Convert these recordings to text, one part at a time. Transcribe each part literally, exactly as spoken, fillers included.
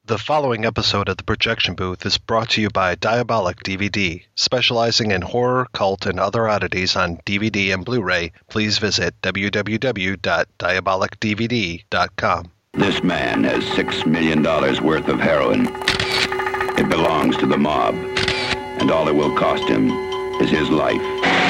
The following episode of The Projection Booth is brought to you by Diabolic D V D. Specializing in horror, cult, and other oddities on D V D and Blu-ray, please visit w w w dot diabolik d v d dot com. This man has six million dollars worth of heroin. It belongs to the mob, and all it will cost him is his life.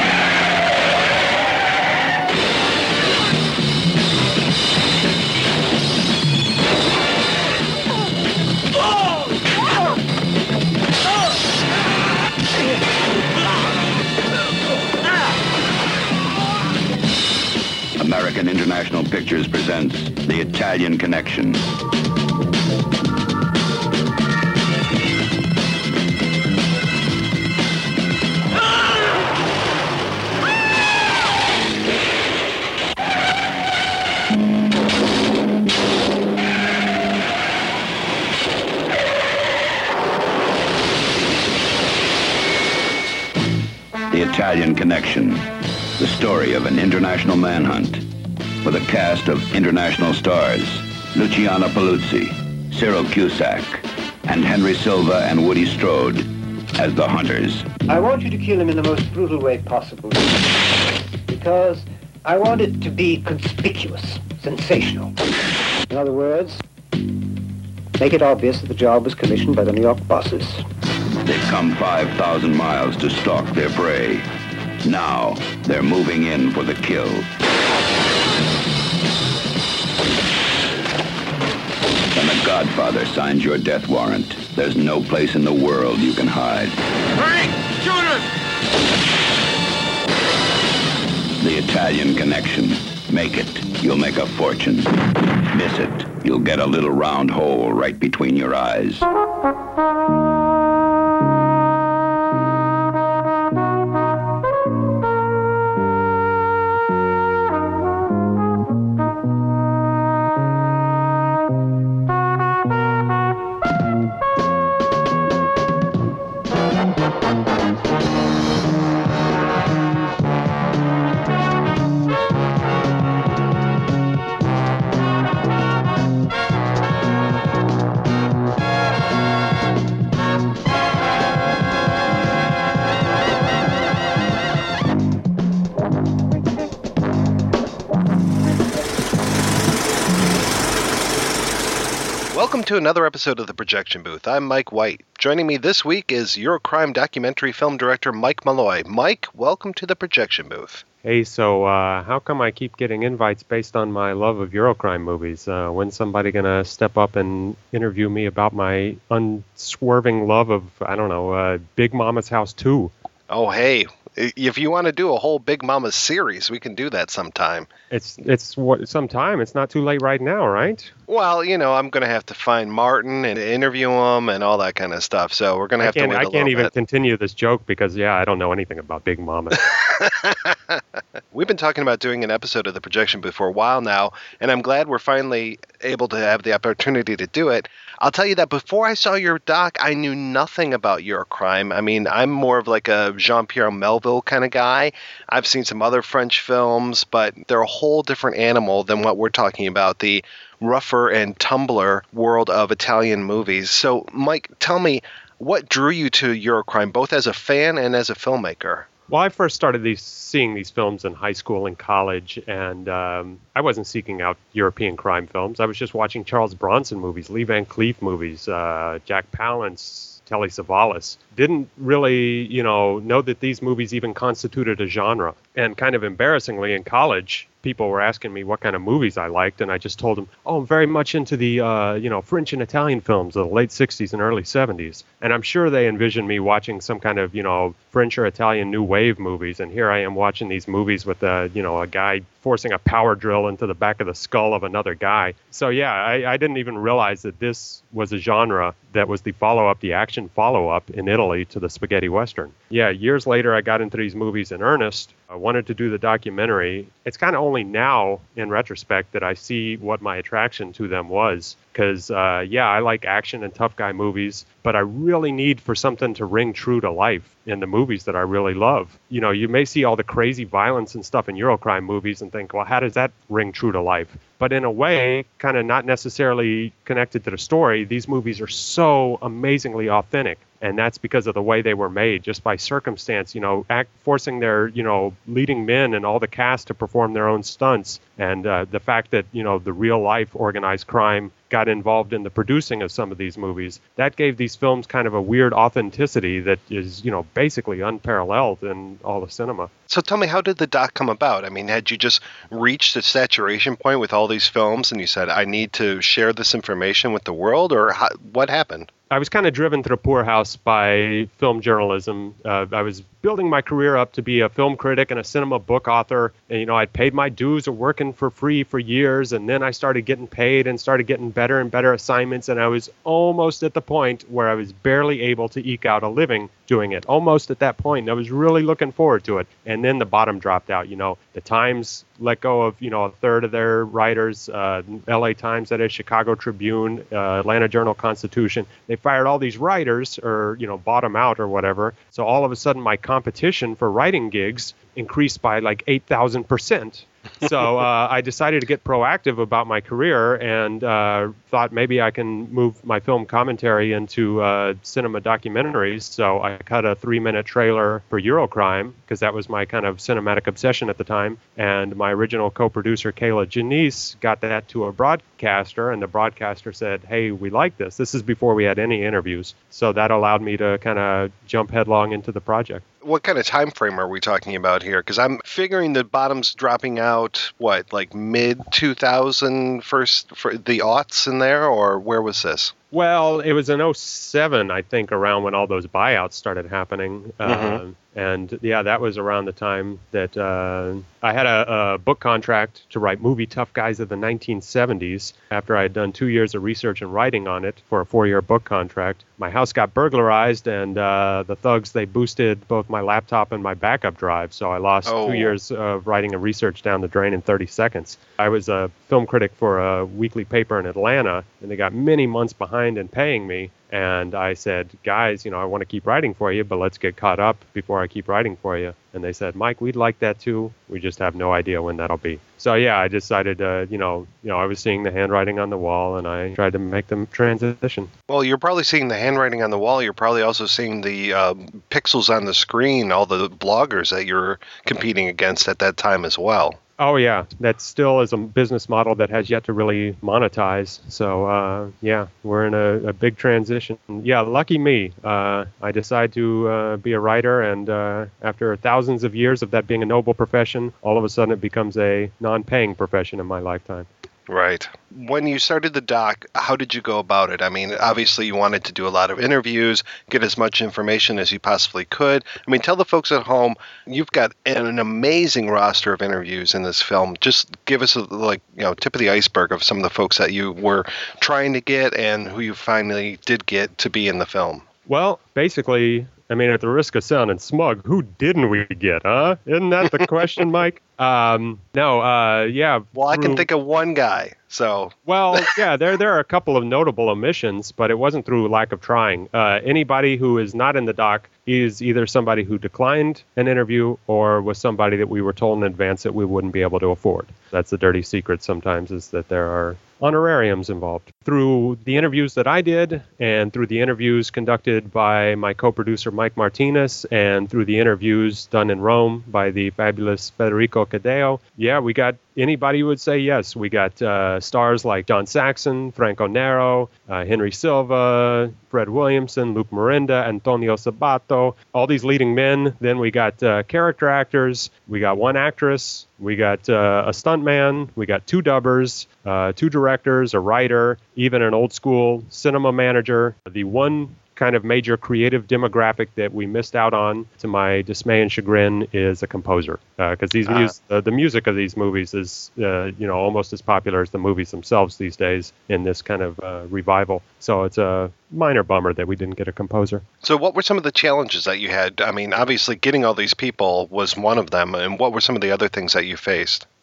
American International Pictures presents The Italian Connection. The Italian Connection, the story of an international manhunt, with a cast of international stars, Luciana Paluzzi, Cyril Cusack, and Henry Silva and Woody Strode as the hunters. I want you to kill him in the most brutal way possible, because I want it to be conspicuous, sensational. In other words, make it obvious that the job was commissioned by the New York bosses. They've come five thousand miles to stalk their prey. Now, they're moving in for the kill. When the Godfather signs your death warrant, there's no place in the world you can hide. Hurry! Shoot him! The Italian Connection. Make it, you'll make a fortune. Miss it, you'll get a little round hole right between your eyes. Welcome to another episode of The Projection Booth. I'm Mike White. Joining me this week is Eurocrime documentary film director Mike Malloy. Mike, welcome to The Projection Booth. Hey, so uh, how come I keep getting invites based on my love of Eurocrime movies? Uh, when's somebody going to step up and interview me about my unswerving love of, I don't know, uh, Big Mama's House two? Oh, hey, if you want to do a whole Big Mama series, we can do that sometime. It's it's what sometime. It's not too late right now, right? Well, you know, I'm going to have to find Martin and interview him and all that kind of stuff. So we're going to have to wait a I little can't even bit. continue this joke because, yeah, I don't know anything about Big Mama. We've been talking about doing an episode of The Projection Booth for a while now, and I'm glad we're finally able to have the opportunity to do it. I'll tell you that before I saw your doc, I knew nothing about Eurocrime. I mean, I'm more of like a Jean-Pierre Melville kind of guy. I've seen some other French films, but they're a whole different animal than what we're talking about, the rougher and tumbler world of Italian movies. So, Mike, tell me, what drew you to Eurocrime, both as a fan and as a filmmaker? Well, I first started these, seeing these films in high school and college, and um, I wasn't seeking out European crime films. I was just watching Charles Bronson movies, Lee Van Cleef movies, uh, Jack Palance, Telly Savalas. Didn't really, you know, know that these movies even constituted a genre. And kind of embarrassingly, in college, people were asking me what kind of movies I liked, and I just told them, oh, I'm very much into the, uh, you know, French and Italian films of the late sixties and early seventies. And I'm sure they envisioned me watching some kind of, you know, French or Italian new wave movies, and here I am watching these movies with, a, you know, a guy forcing a power drill into the back of the skull of another guy. So, yeah, I, I didn't even realize that this was a genre that was the follow-up, the action follow-up in Italy to the spaghetti western. Yeah, years later, I got into these movies in earnest. I wanted to do the documentary. It's kind of only now, in retrospect, that I see what my attraction to them was. because, uh, yeah, I like action and tough guy movies, but I really need for something to ring true to life in the movies that I really love. You know, you may see all the crazy violence and stuff in Eurocrime movies and think, well, how does that ring true to life? But in a way, kind of not necessarily connected to the story, these movies are so amazingly authentic. And that's because of the way they were made, just by circumstance, you know, act, forcing their, you know, leading men and all the cast to perform their own stunts. And uh, the fact that, you know, the real life organized crime got involved in the producing of some of these movies, that gave these films kind of a weird authenticity that is, you know, basically unparalleled in all of cinema. So tell me, how did the doc come about? I mean, had you just reached a saturation point with all these films and you said, I need to share this information with the world, or how, what happened? I was kind of driven to the poorhouse by film journalism. Uh, I was building my career up to be a film critic and a cinema book author. And, you know, I'd paid my dues of working for free for years. And then I started getting paid and started getting better and better assignments. And I was almost at the point where I was barely able to eke out a living doing it. Almost at that point. And I was really looking forward to it. And then the bottom dropped out. You know, the Times let go of, you know, a third of their writers, uh, L A Times, that is, Chicago Tribune, uh, Atlanta Journal-Constitution. They fired all these writers, or, you know, bought them out or whatever. So all of a sudden my competition for writing gigs increased by like eight thousand percent. So uh, I decided to get proactive about my career and uh, thought maybe I can move my film commentary into uh, cinema documentaries. So I cut a three-minute trailer for Eurocrime, because that was my kind of cinematic obsession at the time. And my original co-producer, Kayla Janice, got that to a broadcaster, and the broadcaster said, hey, we like this. This is before we had any interviews. So that allowed me to kind of jump headlong into the project. What kind of time frame are we talking about here? Because I'm figuring the bottom's dropping out, what, like mid two thousand, first for the aughts in there, or where was this? Well, it was in oh seven, I think, around when all those buyouts started happening. Mm-hmm. Uh, and yeah, that was around the time that uh, I had a, a book contract to write Movie Tough Guys of the nineteen seventies. After I had done two years of research and writing on it for a four-year book contract, my house got burglarized, and uh, the thugs, they boosted both my laptop and my backup drive. So I lost oh. two years of writing and research down the drain in thirty seconds. I was a film critic for a weekly paper in Atlanta, and they got many months behind in paying me. And I said, guys, you know, I want to keep writing for you, but let's get caught up before I keep writing for you. And they said, Mike, we'd like that too. We just have no idea when that'll be. So, yeah, I decided, uh, you know, you know, I was seeing the handwriting on the wall, and I tried to make them transition. Well, you're probably seeing the handwriting on the wall. You're probably also seeing the uh, pixels on the screen, all the bloggers that you're competing against at that time as well. Oh, yeah. That still is a business model that has yet to really monetize. So, uh, yeah, we're in a, a big transition. Yeah, lucky me. Uh, I decided to uh, be a writer, and uh, after thousands of years of that being a noble profession, all of a sudden it becomes a non-paying profession in my lifetime. Right. When you started the doc, how did you go about it? I mean, obviously you wanted to do a lot of interviews, get as much information as you possibly could. I mean, tell the folks at home, you've got an amazing roster of interviews in this film. Just give us a, like, you know, tip of the iceberg of some of the folks that you were trying to get and who you finally did get to be in the film. Well, basically, I mean, at the risk of sounding smug, who didn't we get, huh? Isn't that the question, Mike? Um, no, uh, yeah. Well, I through, can think of one guy, so. Well, yeah, there there are a couple of notable omissions, but it wasn't through lack of trying. Uh, anybody who is not in the doc is either somebody who declined an interview or was somebody that we were told in advance that we wouldn't be able to afford. That's the dirty secret sometimes, is that there are honorariums involved. Through the interviews that I did, and through the interviews conducted by my co-producer Mike Martinez, and through the interviews done in Rome by the fabulous Federico Cadeo, yeah, we got anybody who would say yes. We got uh, stars like John Saxon, Franco Nero, uh, Henry Silva, Fred Williamson, Luke Miranda, Antonio Sabato, all these leading men. Then we got uh, character actors. We got one actress. We got uh, a stuntman. We got two dubbers, uh, two directors, a writer, even an old school cinema manager. The one kind of major creative demographic that we missed out on, to my dismay and chagrin, is a composer, because uh, these uh, mus- uh, the music of these movies is uh, you know almost as popular as the movies themselves these days in this kind of uh, revival. So it's a minor bummer that we didn't get a composer. So what were some of the challenges that you had? I mean, obviously getting all these people was one of them, and what were some of the other things that you faced?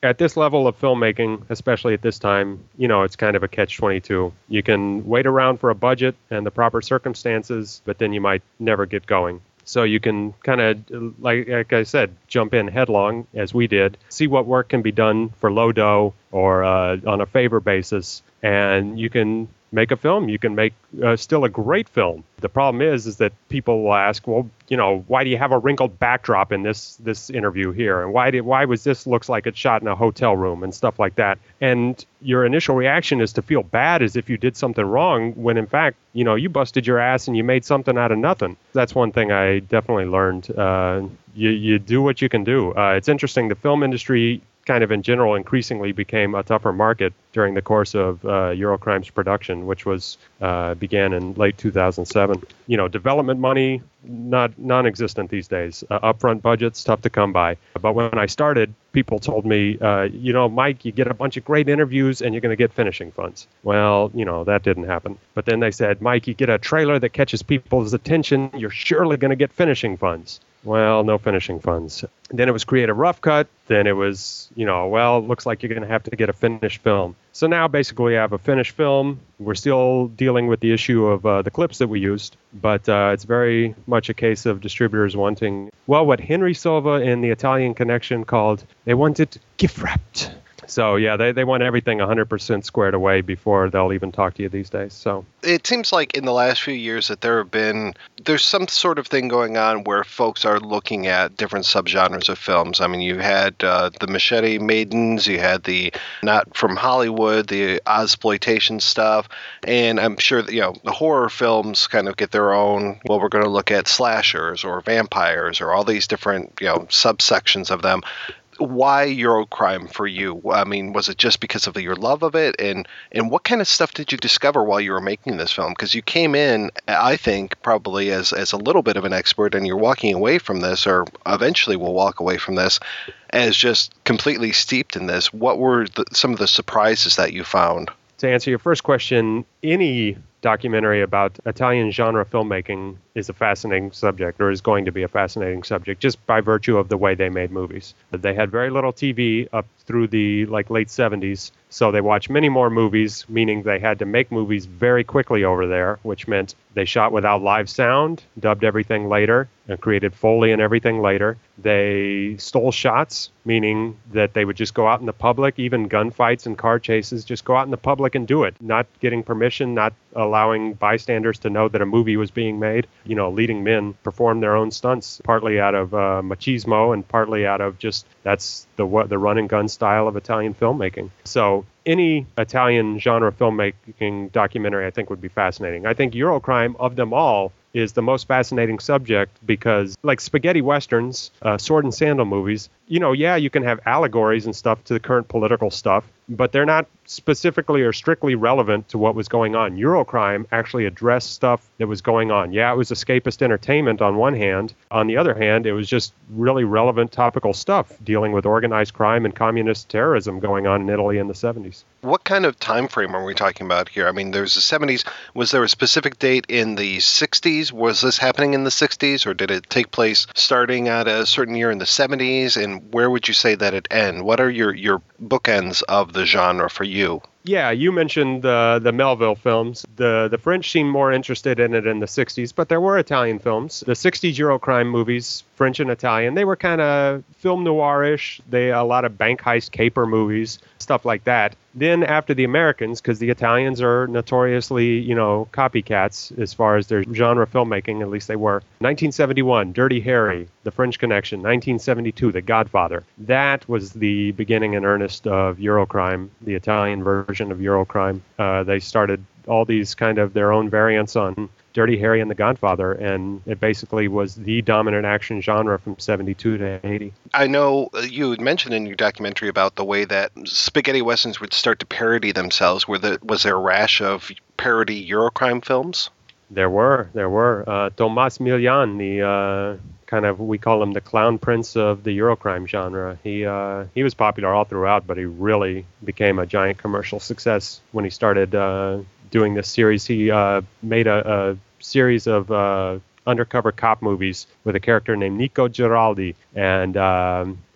at this level of filmmaking, especially at this time, you know, it's kind of a catch twenty-two. You can wait around for a budget and the proper circumstances, but then you might never get going. So you can kind of, like, like I said, jump in headlong, as we did, see what work can be done for low dough or uh, on a favor basis, and you can make a film. You can make uh, still a great film. The problem is, is that people will ask, well, you know, why do you have a wrinkled backdrop in this this interview here? And why did why was this looks like it's shot in a hotel room and stuff like that? And your initial reaction is to feel bad as if you did something wrong, when in fact, you know, you busted your ass and you made something out of nothing. That's one thing I definitely learned. Uh, you you do what you can do. Uh, it's interesting. The film industry, kind of in general, increasingly became a tougher market during the course of uh, Eurocrime's production, which was uh, began in late two thousand seven. You know, development money, not non-existent these days. Uh, upfront budgets, tough to come by. But when I started, people told me, uh, you know, Mike, you get a bunch of great interviews and you're going to get finishing funds. Well, you know, that didn't happen. But then they said, Mike, you get a trailer that catches people's attention, you're surely going to get finishing funds. Well, no finishing funds. Then it was create a rough cut. Then it was, you know, well, it looks like you're going to have to get a finished film. So now basically we have a finished film. We're still dealing with the issue of uh, the clips that we used, but uh, it's very much a case of distributors wanting, well, what Henry Silva in The Italian Connection called, they want it gift wrapped. So, yeah, they, they want everything one hundred percent squared away before they'll even talk to you these days. So it seems like in the last few years that there have been, there's some sort of thing going on where folks are looking at different subgenres of films. I mean, you had uh, the Machete Maidens, you had the Not From Hollywood, the Ozploitation stuff, and I'm sure that, you know, the horror films kind of get their own, well, we're going to look at slashers or vampires or all these different, you know, subsections of them. Why Eurocrime for you? I mean, was it just because of your love of it? And, and what kind of stuff did you discover while you were making this film? Because you came in, I think, probably as, as a little bit of an expert, and you're walking away from this, or eventually will walk away from this, as just completely steeped in this. What were the, some of the surprises that you found? To answer your first question, any documentary about Italian genre filmmaking is a fascinating subject, or is going to be a fascinating subject, just by virtue of the way they made movies. They had very little T V up through the like late seventies, so they watched many more movies, meaning they had to make movies very quickly over there, which meant they shot without live sound, dubbed everything later, and created Foley and everything later. They stole shots, meaning that they would just go out in the public, even gunfights and car chases, just go out in the public and do it, not getting permission, not allowing bystanders to know that a movie was being made. You know, leading men perform their own stunts, partly out of uh, machismo and partly out of just, that's the what the run and gun style of Italian filmmaking. So any Italian genre filmmaking documentary, I think, would be fascinating. I think Eurocrime, of them all, is the most fascinating subject because, like spaghetti westerns, uh, sword and sandal movies, you know, yeah, you can have allegories and stuff to the current political stuff, but they're not specifically or strictly relevant to what was going on. Eurocrime actually addressed stuff that was going on. Yeah, it was escapist entertainment on one hand. On the other hand, it was just really relevant topical stuff dealing with organized crime and communist terrorism going on in Italy in the seventies. What kind of time frame are we talking about here? I mean, there's the seventies. Was there a specific date in the sixties? Was this happening in the sixties, or did it take place starting at a certain year in the seventies? And where would you say that it end? What are your, your bookends of the genre for you? Yeah, you mentioned uh, the Melville films. The the French seemed more interested in it in the sixties, but there were Italian films. The sixties Eurocrime movies, French and Italian, they were kind of film noir-ish. They a lot of bank heist caper movies, stuff like that. Then after the Americans, because the Italians are notoriously, you know, copycats as far as their genre filmmaking, at least they were. nineteen seventy-one, Dirty Harry, The French Connection. nineteen seventy-two, The Godfather. That was the beginning in earnest of Eurocrime, the Italian version of Eurocrime. Uh, they started all these kind of their own variants on Dirty Harry and The Godfather, and it basically was the dominant action genre from seventy-two to eighty. I know you had mentioned in your documentary about the way that spaghetti westerns would start to parody themselves. Were the, was there a rash of parody Eurocrime films? There were, there were. Uh, Tomas Milian, the uh, kind of, we call him the clown prince of the Eurocrime genre. He uh, he was popular all throughout, but he really became a giant commercial success when he started uh, doing this series. He uh, made a, a series of uh, undercover cop movies with a character named Nico Giraldi, and um, he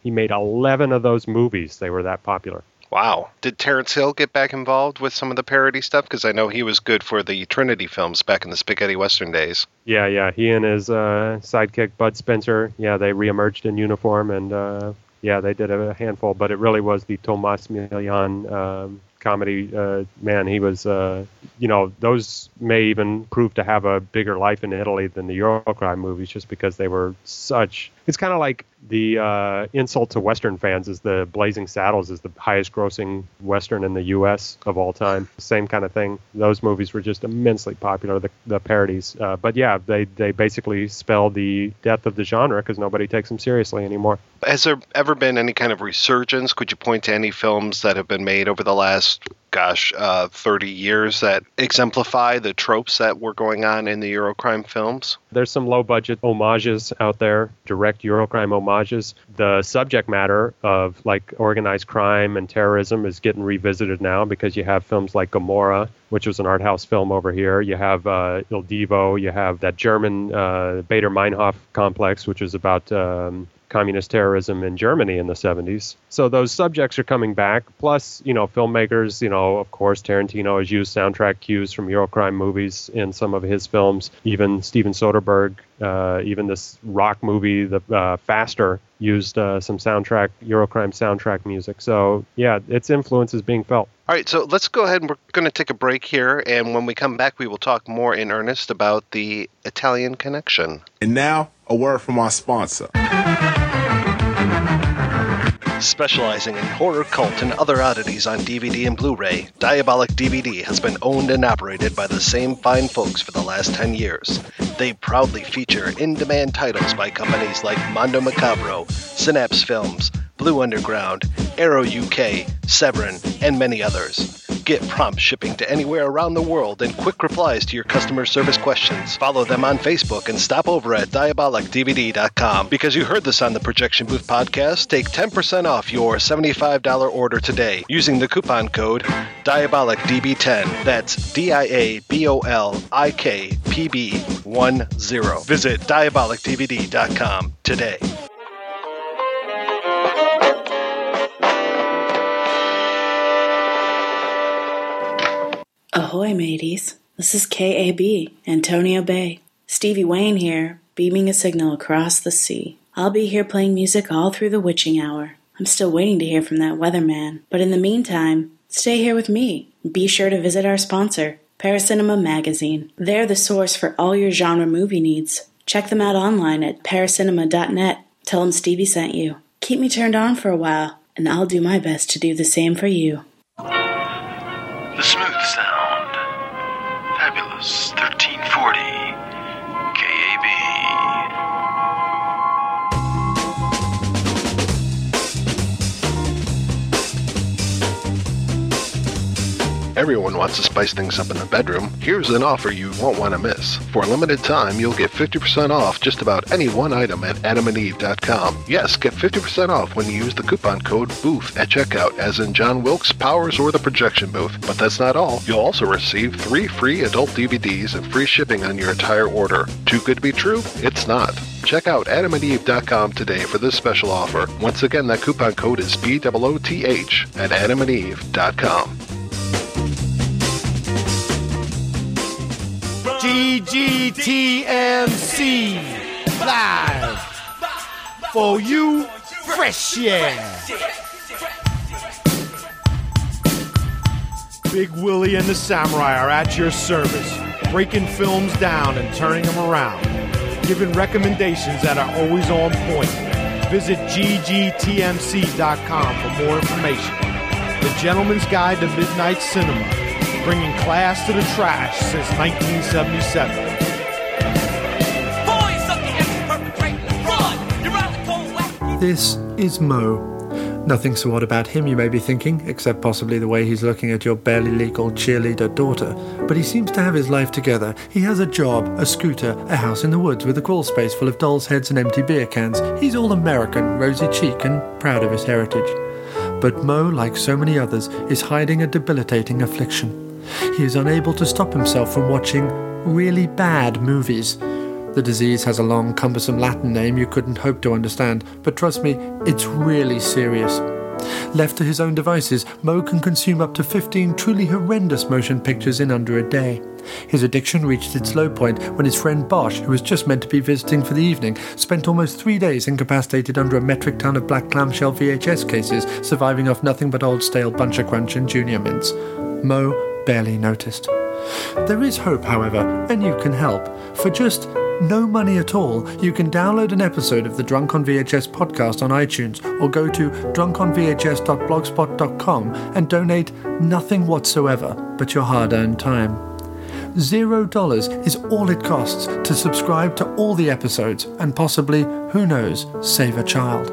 He made eleven of those movies. They were that popular. Wow. Did Terence Hill get back involved with some of the parody stuff? Because I know he was good for the Trinity films back in the spaghetti western days. Yeah, yeah. He and his uh, sidekick, Bud Spencer, yeah, they reemerged in uniform, and uh, yeah, they did a handful. But it really was the Tomas Milian um, comedy. Uh, man, he was, uh, you know, those may even prove to have a bigger life in Italy than the Eurocrime movies, just because they were such... It's kind of like the uh, insult to Western fans is the Blazing Saddles is the highest grossing Western in the U S of all time. Same kind of thing. Those movies were just immensely popular, the, the parodies. Uh, but yeah, they, they basically spelled the death of the genre because nobody takes them seriously anymore. Has there ever been any kind of resurgence? Could you point to any films that have been made over the last, gosh, uh, thirty years that exemplify the tropes that were going on in the Eurocrime films? There's some low-budget homages out there, direct Eurocrime homages. The subject matter of like organized crime and terrorism is getting revisited now because you have films like Gomorrah, which was an art house film over here. You have uh, Il Divo. You have that German uh, Baader-Meinhof complex, which was about um, communist terrorism in Germany in the seventies. So those subjects are coming back. Plus, you know, filmmakers, you know, of course, Tarantino has used soundtrack cues from Eurocrime movies in some of his films. Even Steven Soderbergh, uh, even this rock movie, the uh, Faster, used uh, some soundtrack, Eurocrime soundtrack music. So, yeah, its influence is being felt. All right, so let's go ahead and we're going to take a break here. And when we come back, we will talk more in earnest about the Italian Connection. And now, a word from our sponsor. Specializing in horror, cult, and other oddities on D V D and Blu-ray, Diabolic D V D has been owned and operated by the same fine folks for the last ten years. They proudly feature in-demand titles by companies like Mondo Macabro, Synapse Films, Blue Underground, Arrow U K, Severin, and many others. Get prompt shipping to anywhere around the world and quick replies to your customer service questions. Follow them on Facebook and stop over at diabolic d v d dot com. Because you heard this on the Projection Booth podcast, take ten percent off your seventy-five dollars order today using the coupon code diabolic d b ten. That's D I A B O L I K P B ten. Visit diabolic d v d dot com today. Ahoy, mateys. This is K A B, Antonio Bay. Stevie Wayne here, beaming a signal across the sea. I'll be here playing music all through the witching hour. I'm still waiting to hear from that weatherman. But in the meantime, stay here with me. Be sure to visit our sponsor, Paracinema Magazine. They're the source for all your genre movie needs. Check them out online at paracinema dot net. Tell them Stevie sent you. Keep me turned on for a while, and I'll do my best to do the same for you. The smooth sound. Fabulous thirteen forty K A B. Everyone wants to spice things up in the bedroom. Here's an offer you won't want to miss. For a limited time, you'll get fifty percent off just about any one item at adam and eve dot com. Yes, get fifty percent off when you use the coupon code BOOTH at checkout, as in John Wilkes, Powers, or the Projection Booth. But that's not all. You'll also receive three free adult D V Ds and free shipping on your entire order. Too good to be true? It's not. Check out adam and eve dot com today for this special offer. Once again, that coupon code is B O O T H at adam and eve dot com. G G T M C live for you, fresh yeah. Big Willie and the Samurai are at your service, breaking films down and turning them around, giving recommendations that are always on point. Visit G G T M C dot com for more information. The Gentleman's Guide to Midnight Cinema, bringing class to the trash since nineteen seventy-seven. This is Mo. Nothing so odd about him, you may be thinking, except possibly the way he's looking at your barely legal cheerleader daughter. But he seems to have his life together. He has a job, a scooter, a house in the woods with a crawl space full of dolls' heads and empty beer cans. He's all American, rosy cheek, and proud of his heritage. But Mo, like so many others, is hiding a debilitating affliction. He is unable to stop himself from watching really bad movies. The disease has a long, cumbersome Latin name you couldn't hope to understand, but trust me, it's really serious. Left to his own devices, Mo can consume up to fifteen truly horrendous motion pictures in under a day. His addiction reached its low point when his friend Bosch, who was just meant to be visiting for the evening, spent almost three days incapacitated under a metric ton of black clamshell V H S cases, surviving off nothing but old stale Buncher Crunch and Junior Mints. Mo barely noticed. There is hope, however, and you can help. For just no money at all, you can download an episode of the Drunk on V H S podcast on iTunes or go to drunk on v h s dot blogspot dot com and donate nothing whatsoever but your hard-earned time. Zero dollars is all it costs to subscribe to all the episodes and possibly, who knows, save a child.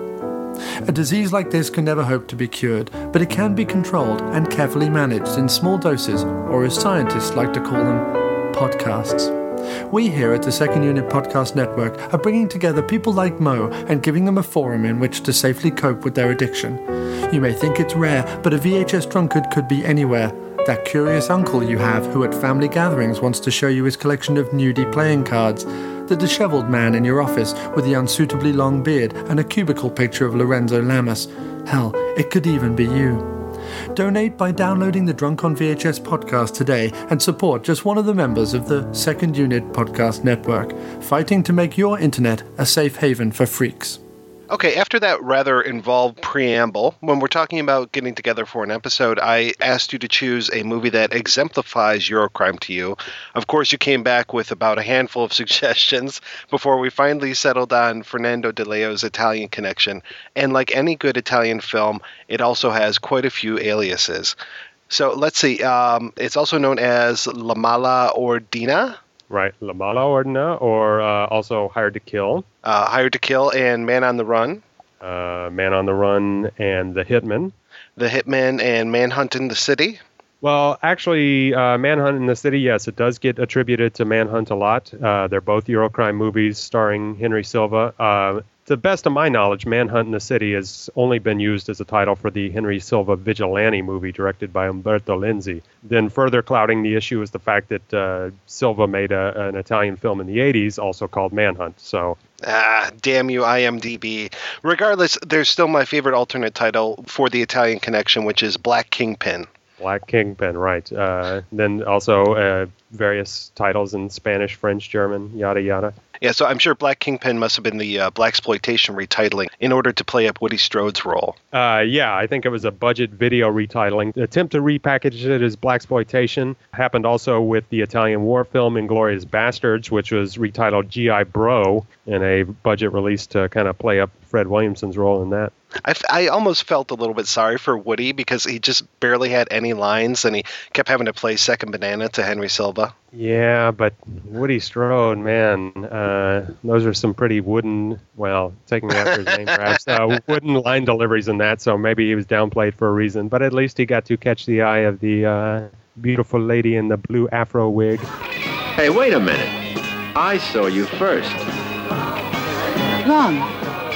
A disease like this can never hope to be cured, but it can be controlled and carefully managed in small doses, or as scientists like to call them, podcasts. We here at the Second Unit Podcast Network are bringing together people like Mo and giving them a forum in which to safely cope with their addiction. You may think it's rare, but a V H S drunkard could be anywhere. That curious uncle you have who at family gatherings wants to show you his collection of nudie playing cards. The dishevelled man in your office with the unsuitably long beard and a cubicle picture of Lorenzo Lamas. Hell, it could even be you. Donate by downloading the Drunk on V H S podcast today and support just one of the members of the Second Unit Podcast Network, fighting to make your internet a safe haven for freaks. Okay, after that rather involved preamble, when we're talking about getting together for an episode, I asked you to choose a movie that exemplifies Eurocrime to you. Of course, you came back with about a handful of suggestions before we finally settled on Fernando De Leo's Italian Connection. And like any good Italian film, it also has quite a few aliases. So let's see. Um, it's also known as La Mala Ordina. Right, La Mala Ordina, or uh, also Hired to Kill. Uh, Hired to Kill and Man on the Run. Uh, Man on the Run and The Hitman. The Hitman and Manhunt in the City. Well, actually, uh, Manhunt in the City, yes, it does get attributed to Manhunt a lot. Uh, they're both Eurocrime movies starring Henry Silva. Uh, to the best of my knowledge, Manhunt in the City has only been used as a title for the Henry Silva Vigilante movie directed by Umberto Lenzi. Then further clouding the issue is the fact that uh, Silva made a, an Italian film in the eighties also called Manhunt. So, Ah, damn you, I M D B. Regardless, there's still my favorite alternate title for the Italian Connection, which is Black Kingpin. Black Kingpin, right. Uh, then also uh, various titles in Spanish, French, German, yada, yada. Yeah, so I'm sure Black Kingpin must have been the uh, blaxploitation retitling in order to play up Woody Strode's role. Uh, yeah, I think it was a budget video retitling. The attempt to repackage it as blaxploitation happened also with the Italian war film Inglourious Bastards, which was retitled G I Bro in a budget release to kind of play up Fred Williamson's role in that. I, f- I almost felt a little bit sorry for Woody because he just barely had any lines and he kept having to play second banana to Henry Silva. Yeah, but Woody Strode, man, uh, those are some pretty wooden, well, taking after his name perhaps, uh, wooden line deliveries in that, so maybe he was downplayed for a reason, but at least he got to catch the eye of the uh, beautiful lady in the blue afro wig. Hey, wait a minute. I saw you first. Wrong.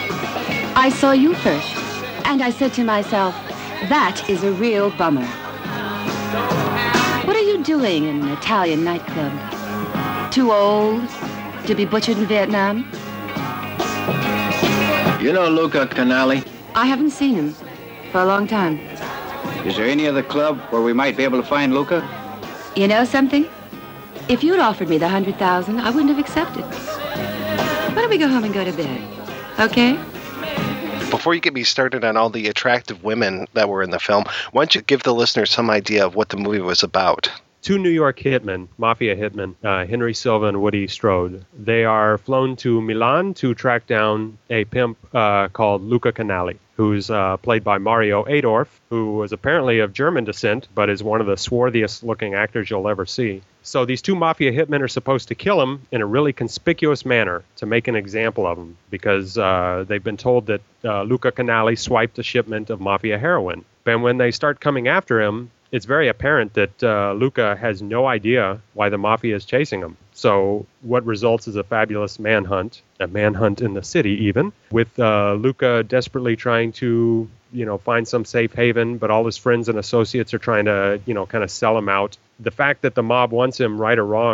I saw you first, and I said to myself, that is a real bummer. What are you doing in an Italian nightclub? Too old to be butchered in Vietnam? You know Luca Canali? I haven't seen him for a long time. Is there any other club where we might be able to find Luca? You know something? If you'd offered me the hundred thousand, I wouldn't have accepted. Why don't we go home and go to bed? Okay? Before you get me started on all the attractive women that were in the film, why don't you give the listeners some idea of what the movie was about? Two New York hitmen, mafia hitmen, uh, Henry Silva and Woody Strode. They are flown to Milan to track down a pimp uh, called Luca Canali, who's uh, played by Mario Adorf, who was apparently of German descent, but is one of the swarthiest looking actors you'll ever see. So these two mafia hitmen are supposed to kill him in a really conspicuous manner to make an example of him, because uh, they've been told that uh, Luca Canali swiped a shipment of mafia heroin. And when they start coming after him, it's very apparent that uh, Luca has no idea why the mafia is chasing him. So what results is a fabulous manhunt, a manhunt in the city even, with uh, Luca desperately trying to, you know, find some safe haven, but all his friends and associates are trying to, you know, kind of sell him out. The fact that the mob wants him, right or wrong,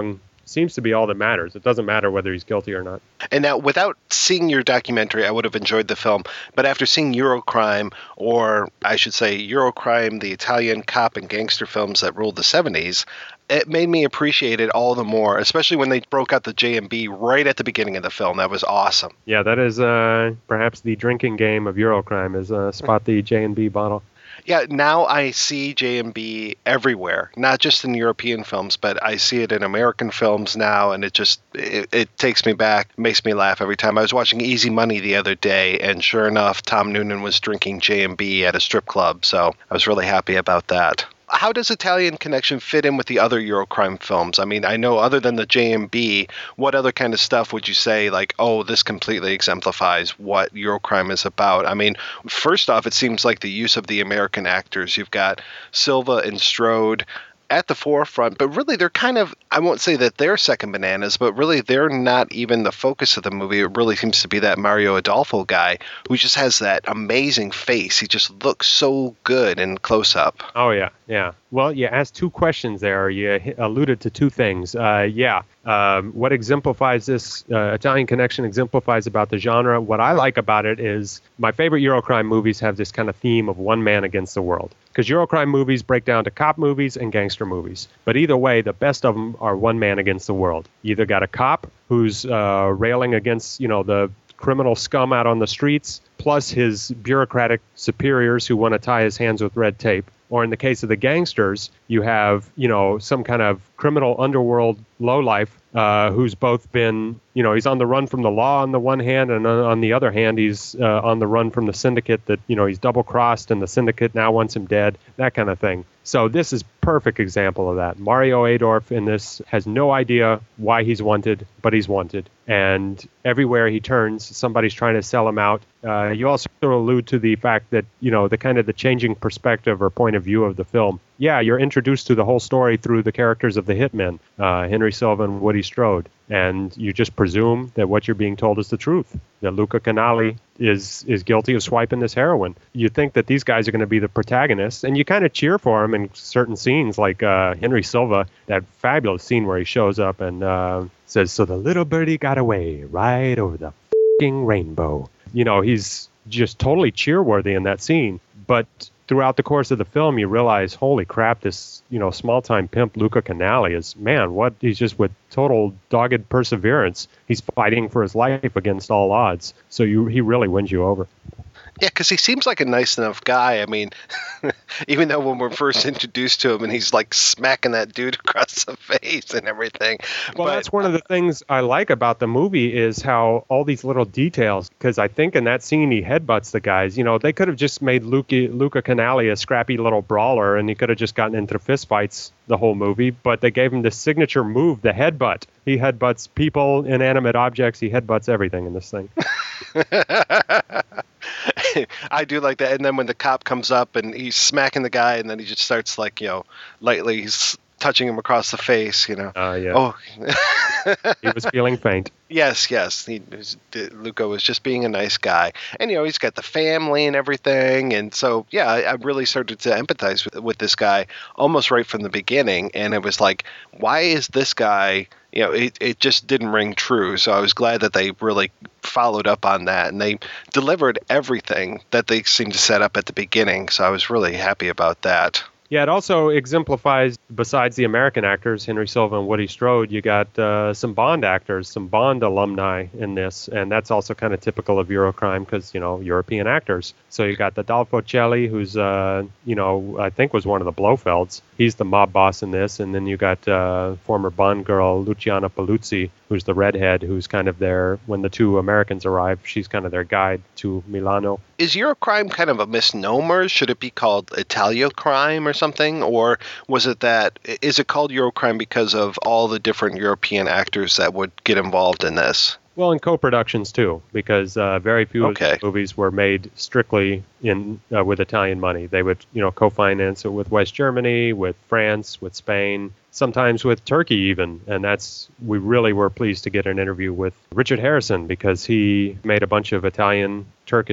seems to be all that matters. It doesn't matter whether he's guilty or not. And now, without seeing your documentary, I would have enjoyed the film. But after seeing Eurocrime, or I should say Eurocrime, the Italian cop and gangster films that ruled the seventies, it made me appreciate it all the more, especially when they broke out the J and B right at the beginning of the film. That was awesome. Yeah, that is uh, perhaps the drinking game of Eurocrime, is uh, spot the J and B bottle. Yeah, now I see J and B everywhere, not just in European films, but I see it in American films now, and it just, it, it takes me back, makes me laugh every time. I was watching Easy Money the other day, and sure enough, Tom Noonan was drinking J and B at a strip club, so I was really happy about that. How does Italian Connection fit in with the other Eurocrime films? I mean, I know other than the J and B, what other kind of stuff would you say, like, oh, this completely exemplifies what Eurocrime is about? I mean, first off, it seems like the use of the American actors. You've got Silva and Strode at the forefront, but really they're kind of, I won't say that they're second bananas, but really they're not even the focus of the movie. It really seems to be that Mario Adolfo guy who just has that amazing face. He just looks so good in close-up. Oh, yeah, yeah. Well, you asked two questions there. You alluded to two things. Uh, yeah, um, what exemplifies this, uh, Italian Connection exemplifies about the genre. What I like about it is my favorite Eurocrime movies have this kind of theme of one man against the world. Because Eurocrime movies break down to cop movies and gangster movies. But either way, the best of them are one man against the world. You either got a cop who's uh, railing against, you know, the criminal scum out on the streets, plus his bureaucratic superiors who want to tie his hands with red tape. Or in the case of the gangsters, you have, you know, some kind of criminal underworld lowlife uh, who's both been, you know, he's on the run from the law on the one hand, and on the other hand, he's uh, on the run from the syndicate that, you know, he's double-crossed and the syndicate now wants him dead, that kind of thing. So this is perfect example of that. Mario Adorf in this has no idea why he's wanted, but he's wanted. And everywhere he turns, somebody's trying to sell him out. Uh, you also allude to the fact that, you know, the kind of the changing perspective or point of view of the film. Yeah, you're introduced to the whole story through the characters of the hitmen, uh, Henry Silva and Woody Strode. And you just presume that what you're being told is the truth, that Luca Canali is is guilty of swiping this heroin. You think that these guys are going to be the protagonists, and you kind of cheer for him in certain scenes, like uh, Henry Silva, that fabulous scene where he shows up and uh, says, "So the little birdie got away right over the f***ing rainbow." You know, he's just totally cheerworthy in that scene. But throughout the course of the film, you realize, holy crap, this, you know, small-time pimp Luca Canali is, man, what, he's just with total dogged perseverance. He's fighting for his life against all odds. So you, he really wins you over. Yeah, because he seems like a nice enough guy. I mean, even though when we're first introduced to him and he's like smacking that dude across the face and everything. Well, but, that's one of the things I like about the movie is how all these little details, because I think in that scene he headbutts the guys. You know, they could have just made Luca, Luca Canali a scrappy little brawler and he could have just gotten into fistfights the whole movie, but they gave him the signature move, the headbutt. He headbutts people, inanimate objects. He headbutts everything in this thing. I do like that. And then when the cop comes up and he's smacking the guy, and then he just starts like, you know, lightly he's touching him across the face, you know. Uh, yeah. Oh, he was feeling faint. Yes, yes. He was, Luca was just being a nice guy. And, you know, he's got the family and everything. And so, yeah, I, I really started to empathize with, with this guy almost right from the beginning. And it was like, why is this guy, you know, it, it just didn't ring true. So I was glad that they really followed up on that. And they delivered everything that they seemed to set up at the beginning. So I was really happy about that. Yeah, it also exemplifies, besides the American actors, Henry Silva and Woody Strode, you got uh, some Bond actors, some Bond alumni in this, and that's also kind of typical of Eurocrime because, you know, European actors. So you got Adolfo Celli, who's, uh, you know, I think was one of the Blofelds. He's the mob boss in this, and then you got uh, former Bond girl Luciana Paluzzi, who's the redhead, who's kind of their, when the two Americans arrive, she's kind of their guide to Milano. Is Eurocrime kind of a misnomer? Should it be called Italo-crime or something? Or was it that, is it called Eurocrime because of all the different European actors that would get involved in this? Well, in co-productions too, because uh, very few okay. of the movies were made strictly in uh, with Italian money. They would, you know, co-finance it with West Germany, with France, with Spain, sometimes with Turkey even. And that's, we really were pleased to get an interview with Richard Harrison because he made a bunch of Italian, Turkish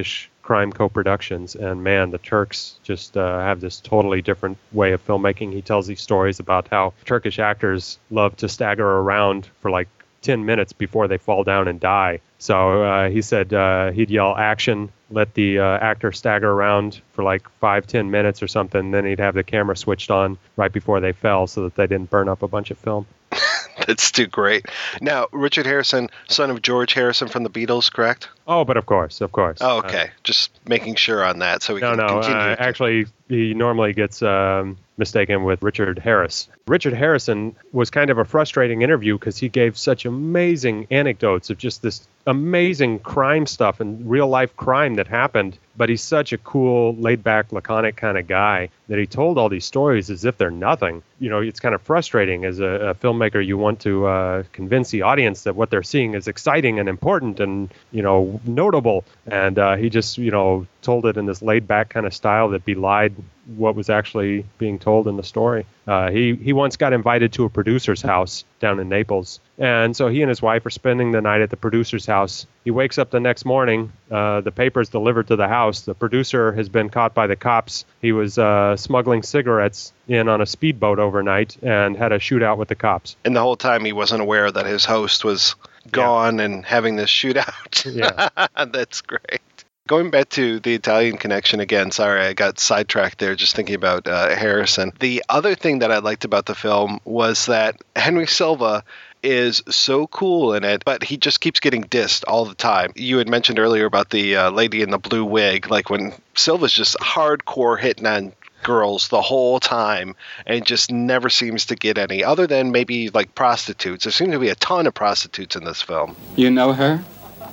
crime co-productions. And man, the Turks just uh, have this totally different way of filmmaking. He tells these stories about how Turkish actors love to stagger around for like ten minutes before they fall down and die. So uh, he said uh, he'd yell action, let the uh, actor stagger around for like five, ten minutes or something. Then he'd have the camera switched on right before they fell so that they didn't burn up a bunch of film. That's too great. Now, Richard Harrison, son of George Harrison from the Beatles, correct? Oh, but of course, of course. Oh, okay. Uh, Just making sure on that so we no, can no, continue. Uh, actually, he normally gets um, mistaken with Richard Harris. Richard Harrison was kind of a frustrating interview because he gave such amazing anecdotes of just this amazing crime stuff and real-life crime that happened. But he's such a cool, laid-back, laconic kind of guy that he told all these stories as if they're nothing. You know, it's kind of frustrating as a, a filmmaker. You want to uh, convince the audience that what they're seeing is exciting and important and, you know, notable. And uh, he just, you know, told it in this laid-back kind of style that belied what was actually being told in the story. Uh, he, he once got invited to a producer's house down in Naples. And so he and his wife are spending the night at the producer's house. He wakes up the next morning. Uh, the paper's delivered to the house. The producer has been caught by the cops. He was uh, smuggling cigarettes in on a speedboat overnight and had a shootout with the cops. And the whole time he wasn't aware that his host was gone yeah. and having this shootout. Yeah. That's great. Going back to the Italian Connection again, sorry, I got sidetracked there just thinking about uh, Harrison. The other thing that I liked about the film was that Henry Silva is so cool in it, but he just keeps getting dissed all the time. You had mentioned earlier about the uh, lady in the blue wig, like when Silva's just hardcore hitting on girls the whole time and just never seems to get any, other than maybe like prostitutes. There seems to be a ton of prostitutes in this film. You know her?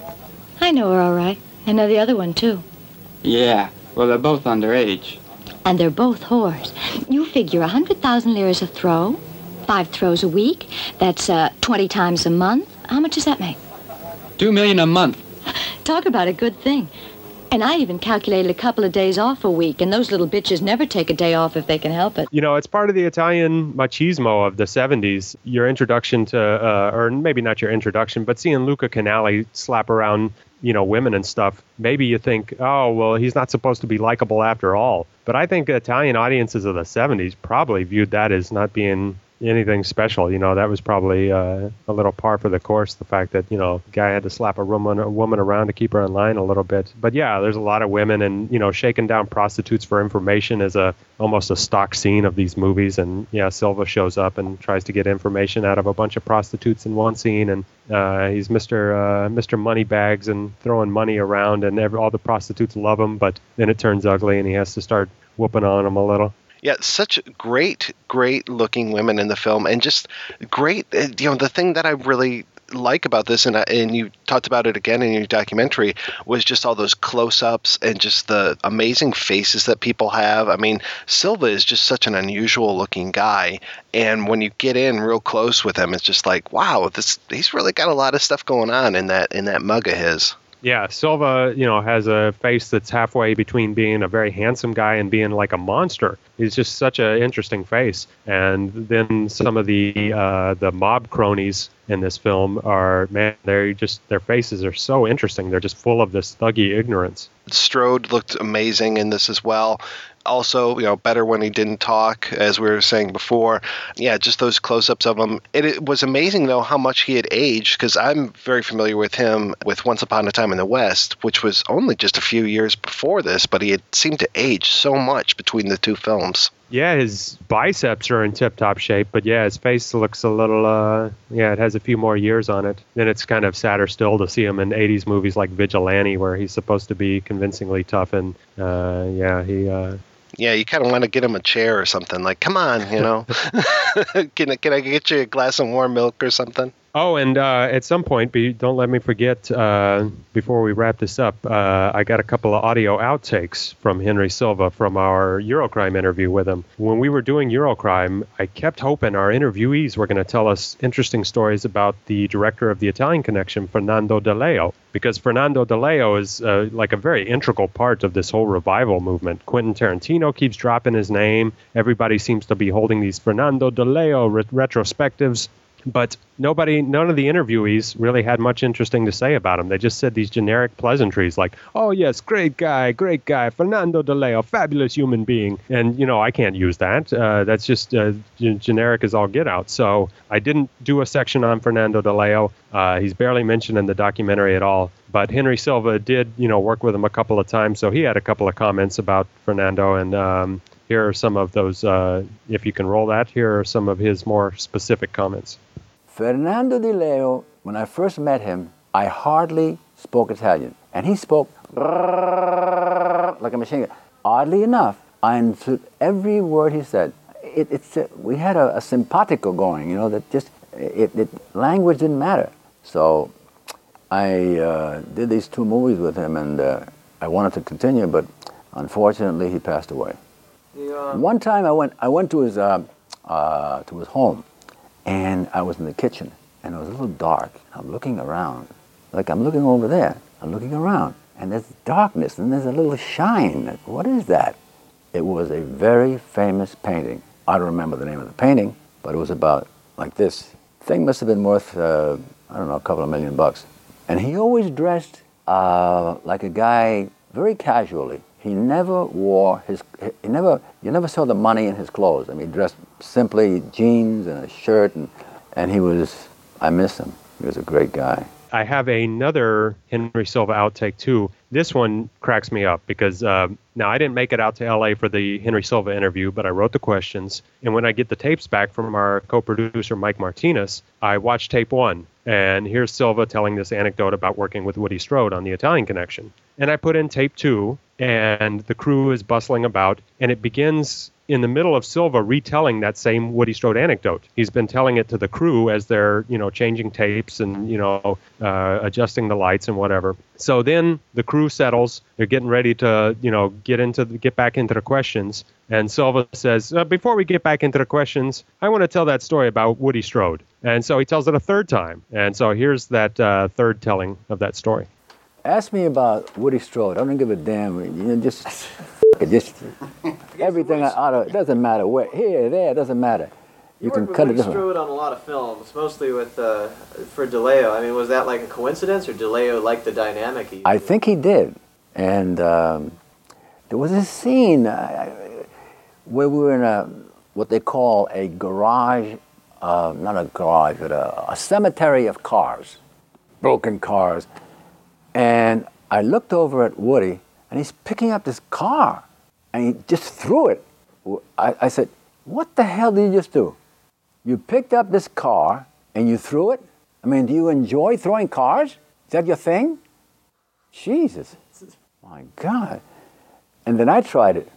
I know her all right. I know the other one, too. Yeah. Well, they're both underage. And they're both whores. You figure one hundred thousand liras a throw, five throws a week. That's uh, twenty times a month. How much does that make? Two million a month. Talk about a good thing. And I even calculated a couple of days off a week, and those little bitches never take a day off if they can help it. You know, it's part of the Italian machismo of the seventies. Your introduction to, uh, or maybe not your introduction, but seeing Luca Canali slap around, you know, women and stuff, maybe you think, oh, well, he's not supposed to be likable after all. But I think Italian audiences of the seventies probably viewed that as not being anything special. You know, that was probably uh, a little par for the course, the fact that, you know, the guy had to slap a woman, a woman around to keep her in line a little bit. But yeah, there's a lot of women, and, you know, shaking down prostitutes for information is a almost a stock scene of these movies. And yeah, Silva shows up and tries to get information out of a bunch of prostitutes in one scene, and uh, he's Mister Uh, Mister Moneybags and throwing money around, and every, all the prostitutes love him, but then it turns ugly and he has to start whooping on them a little. Yeah, such great, great looking women in the film, and just great, you know, the thing that I really like about this, and, and you talked about it again in your documentary, was just all those close-ups and just the amazing faces that people have. I mean, Silva is just such an unusual looking guy, and when you get in real close with him, it's just like, wow, this he's really got a lot of stuff going on in that in that mug of his. Yeah, Silva, you know, has a face that's halfway between being a very handsome guy and being like a monster. He's just such an interesting face. And then some of the uh, the mob cronies in this film are, man, they're just, their faces are so interesting. They're just full of this thuggy ignorance. Strode looked amazing in this as well. Also, you know, better when he didn't talk, as we were saying before. Yeah, just those close-ups of him. It, it was amazing, though, how much he had aged, because I'm very familiar with him with Once Upon a Time in the West, which was only just a few years before this, but he had seemed to age so much between the two films. Yeah, his biceps are in tip-top shape, but yeah, his face looks a little, uh, yeah, it has a few more years on it. Then it's kind of sadder still to see him in eighties movies like Vigilante, where he's supposed to be convincingly tough, and uh, yeah, he... Uh, Yeah, you kind of want to get him a chair or something. Like, come on, you know. can, I, can I get you a glass of warm milk or something? Oh, and uh, at some point, be, don't let me forget, uh, before we wrap this up, uh, I got a couple of audio outtakes from Henry Silva from our Eurocrime interview with him. When we were doing Eurocrime, I kept hoping our interviewees were going to tell us interesting stories about the director of the Italian Connection, Fernando De Leo, because Fernando De Leo is uh, like a very integral part of this whole revival movement. Quentin Tarantino keeps dropping his name. Everybody seems to be holding these Fernando De Leo re- retrospectives. But nobody, none of the interviewees really had much interesting to say about him. They just said these generic pleasantries like, oh, yes, great guy, great guy, Fernando de Leo, fabulous human being. And, you know, I can't use that. Uh, that's just uh, g- generic as all get out. So I didn't do a section on Fernando de Leo. Uh, he's barely mentioned in the documentary at all. But Henry Silva did, you know, work with him a couple of times. So he had a couple of comments about Fernando. And um, here are some of those, uh, if you can roll that, here are some of his more specific comments. Fernando de Leo, when I first met him, I hardly spoke Italian. And he spoke like a machine gun. Oddly enough, I understood every word he said. It, it's uh, we had a, a simpatico going, you know, that just, it, it language didn't matter. So I uh, did these two movies with him, and uh, I wanted to continue, but unfortunately he passed away. Yeah. One time I went, I went to his, uh, uh, to his home. And I was in the kitchen, and it was a little dark. I'm looking around, like I'm looking over there. I'm looking around, and there's darkness, and there's a little shine. What is that? It was a very famous painting. I don't remember the name of the painting, but it was about like this. Thing must have been worth, uh, I don't know, a couple of million bucks. And he always dressed uh, like a guy very casually. He never wore his, he never, you never saw the money in his clothes. I mean, he dressed simply jeans and a shirt, and, and he was, I miss him. He was a great guy. I have another Henry Silva outtake too. This one cracks me up because uh, now I didn't make it out to L A for the Henry Silva interview, but I wrote the questions. And when I get the tapes back from our co-producer, Mike Martinez, I watched tape one. And here's Silva telling this anecdote about working with Woody Strode on The Italian Connection. And I put in tape two, and the crew is bustling about, and it begins in the middle of Silva retelling that same Woody Strode anecdote. He's been telling it to the crew as they're, you know, changing tapes and, you know, uh, adjusting the lights and whatever. So then the crew settles. They're getting ready to, you know, get into the, get back into the questions. And Silva says, uh, before we get back into the questions, I want to tell that story about Woody Strode. And so he tells it a third time. And so here's that uh, third telling of that story. Ask me about Woody Strode. I don't give a damn. You know, just, just everything out of it doesn't matter where here, there, it doesn't matter. You, you can worked cut with it Woody different. Strode on a lot of films, mostly with uh, for DeLeo. I mean, was that like a coincidence, or DeLeo liked the dynamic? He I think he did, and um, there was a scene uh, where we were in a what they call a garage, uh, not a garage, but a, a cemetery of cars, broken cars. And I looked over at Woody, and he's picking up this car, and he just threw it. I, I said, what the hell did you just do? You picked up this car, and you threw it? I mean, do you enjoy throwing cars? Is that your thing? Jesus. My God. And then I tried it.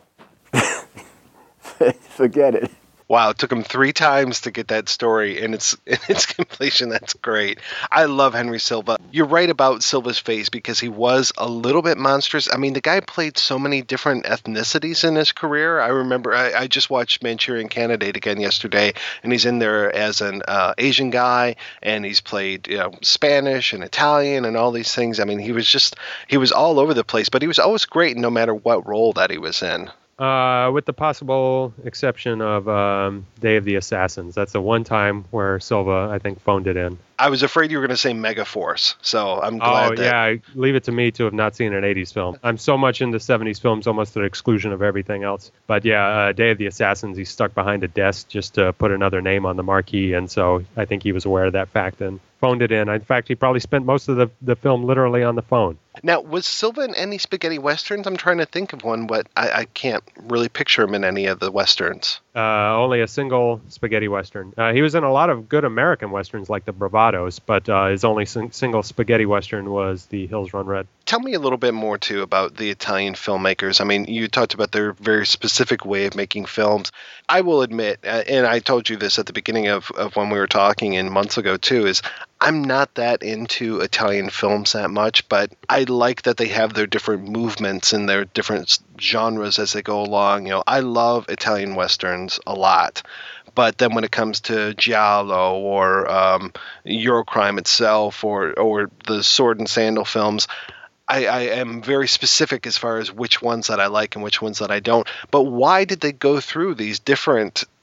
Forget it. Wow, it took him three times to get that story in its in its completion. That's great. I love Henry Silva. You're right about Silva's face because he was a little bit monstrous. I mean, the guy played so many different ethnicities in his career. I remember I, I just watched Manchurian Candidate again yesterday, and he's in there as an uh, Asian guy, and he's played, you know, Spanish and Italian and all these things. I mean, he was just he was all over the place, but he was always great no matter what role that he was in. Uh, with the possible exception of um, Day of the Assassins. That's the one time where Silva, I think, phoned it in. I was afraid you were going to say Megaforce, so I'm glad oh, that... yeah, leave it to me to have not seen an eighties film. I'm so much into seventies films, almost to the exclusion of everything else. But yeah, uh, Day of the Assassins, he's stuck behind a desk just to put another name on the marquee, and so I think he was aware of that fact and phoned it in. In fact, he probably spent most of the, the film literally on the phone. Now, was Silva in any spaghetti westerns? I'm trying to think of one, but I, I can't really picture him in any of the westerns. Uh, only a single spaghetti western. Uh, he was in a lot of good American westerns like the Bravados, but uh, his only sing- single spaghetti western was The Hills Run Red. Tell me a little bit more, too, about the Italian filmmakers. I mean, you talked about their very specific way of making films. I will admit, and I told you this at the beginning of, of when we were talking and months ago, too, is I'm not that into Italian films that much, but I like that they have their different movements and their different genres as they go along. You know, I love Italian westerns a lot. But then when it comes to Giallo or um, Eurocrime itself or, or the Sword and Sandal films, I, I am very specific as far as which ones that I like and which ones that I don't. But why did they go through these different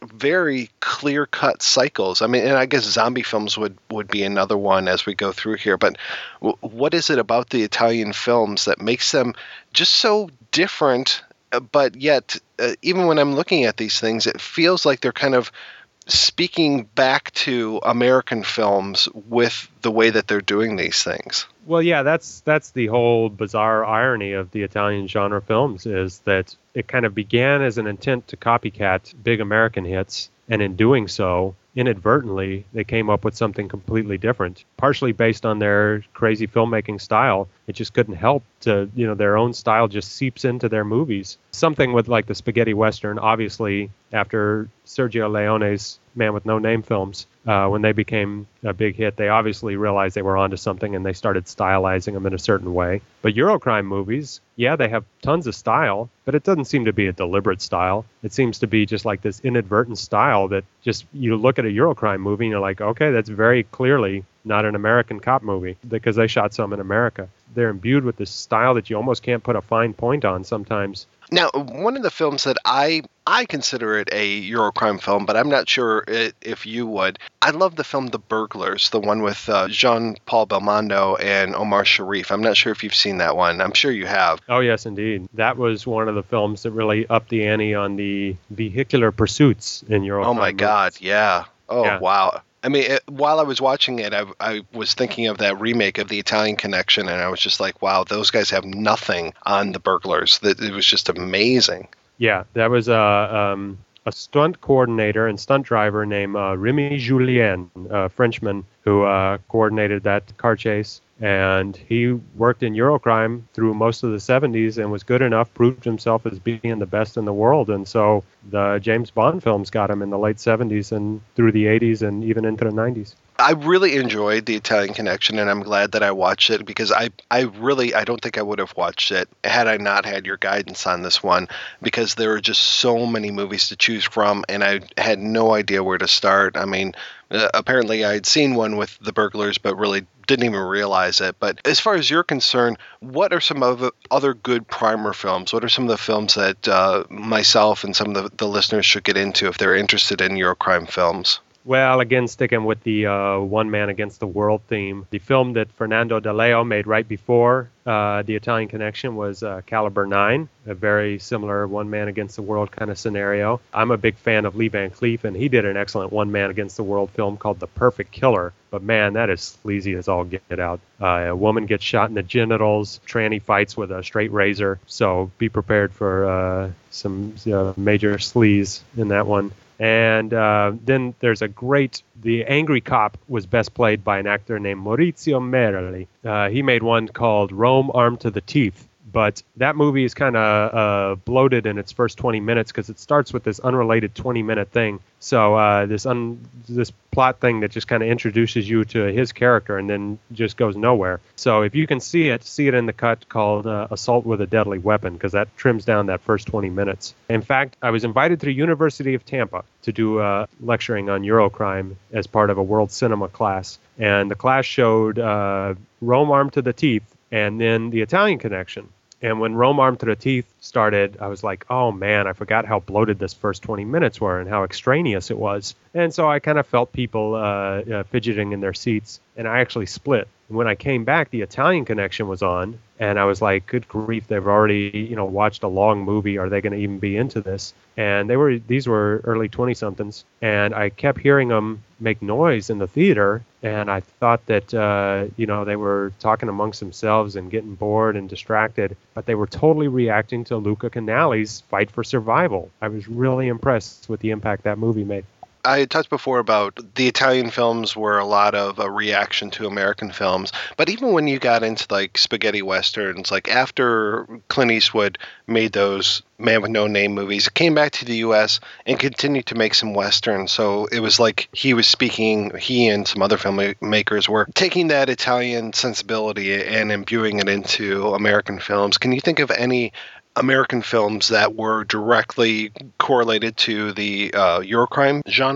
very clear-cut cycles. I mean, and I guess zombie films would, would be another one as we go through here. But w- what is it about the Italian films that makes them just so different? But yet, uh, even when I'm looking at these things, it feels like they're kind of speaking back to American films with the way that they're doing these things. Well, yeah, that's that's the whole bizarre irony of the Italian genre films, is that it kind of began as an intent to copycat big American hits, and in doing so, inadvertently, they came up with something completely different, partially based on their crazy filmmaking style. It just couldn't help to, you know, their own style just seeps into their movies. Something with like the spaghetti Western, obviously, after Sergio Leone's Man with No Name films, uh, when they became a big hit, they obviously realized they were onto something and they started stylizing them in a certain way. But Eurocrime movies, yeah, they have tons of style, but it doesn't seem to be a deliberate style. It seems to be just like this inadvertent style that just, you look at a Eurocrime movie and you're like, okay, that's very clearly not an American cop movie, because they shot some in America. They're imbued with this style that you almost can't put a fine point on sometimes. Now, one of the films that I I consider it a Eurocrime film, but I'm not sure it, if you would. I love the film The Burglars, the one with uh, Jean-Paul Belmondo and Omar Sharif. I'm not sure if you've seen that one. I'm sure you have. Oh, yes, indeed. That was one of the films that really upped the ante on the vehicular pursuits in Eurocrime. Oh, my movies. God, yeah. Oh, Yeah. wow. I mean, it, while I was watching it, I, I was thinking of that remake of The Italian Connection, and I was just like, wow, those guys have nothing on The Burglars. That It was just amazing. Yeah, that was a, um, a stunt coordinator and stunt driver named uh, Rémi Julien, a Frenchman, who uh, coordinated that car chase. And he worked in Eurocrime through most of the seventies and was good enough, proved himself as being the best in the world. And so the James Bond films got him in the late seventies and through the eighties and even into the nineties. I really enjoyed The Italian Connection, and I'm glad that I watched it, because I, I really, I don't think I would have watched it had I not had your guidance on this one, because there were just so many movies to choose from, and I had no idea where to start. I mean, uh, apparently I had seen one with The Burglars, but really didn't even realize it. But as far as you're concerned, what are some of the other good primer films? What are some of the films that uh, myself and some of the, the listeners should get into if they're interested in Eurocrime films? Well, again, sticking with the uh, one man against the world theme, the film that Fernando De Leo made right before uh, The Italian Connection was uh, Caliber nine, a very similar one man against the world kind of scenario. I'm a big fan of Lee Van Cleef, and he did an excellent one man against the world film called The Perfect Killer. But man, that is sleazy as all get out. Uh, a woman gets shot in the genitals, tranny fights with a straight razor, so be prepared for uh, some uh, major sleaze in that one. And uh, then there's a great, the angry cop was best played by an actor named Maurizio Merli. Uh, he made one called Rome Armed to the Teeth. But that movie is kind of uh, bloated in its first twenty minutes because it starts with this unrelated twenty-minute thing. So uh, this un- this plot thing that just kind of introduces you to his character and then just goes nowhere. So if you can see it, see it in the cut called uh, Assault with a Deadly Weapon, because that trims down that first twenty minutes. In fact, I was invited to the University of Tampa to do uh, lecturing on Eurocrime as part of a world cinema class. And the class showed uh, Rome Armed to the Teeth and then The Italian Connection. And when Rome Armed to the Teeth started, I was like, oh man, I forgot how bloated this first twenty minutes were and how extraneous it was. And so I kind of felt people uh, uh, fidgeting in their seats, and I actually split. And when I came back, The Italian Connection was on, and I was like, good grief, they've already, you know, watched a long movie. Are they going to even be into this? And they were, these were early twenty-somethings, and I kept hearing them make noise in the theater, and I thought that, uh, you know, they were talking amongst themselves and getting bored and distracted, but they were totally reacting to Luca Canali's fight for survival. I was really impressed with the impact that movie made. I had touched before about the Italian films were a lot of a reaction to American films, but even when you got into like spaghetti westerns, like after Clint Eastwood made those Man with No Name movies, came back to the U S and continued to make some westerns. So it was like he was speaking, he and some other filmmakers were taking that Italian sensibility and imbuing it into American films. Can you think of any American films that were directly correlated to the uh, Eurocrime genre?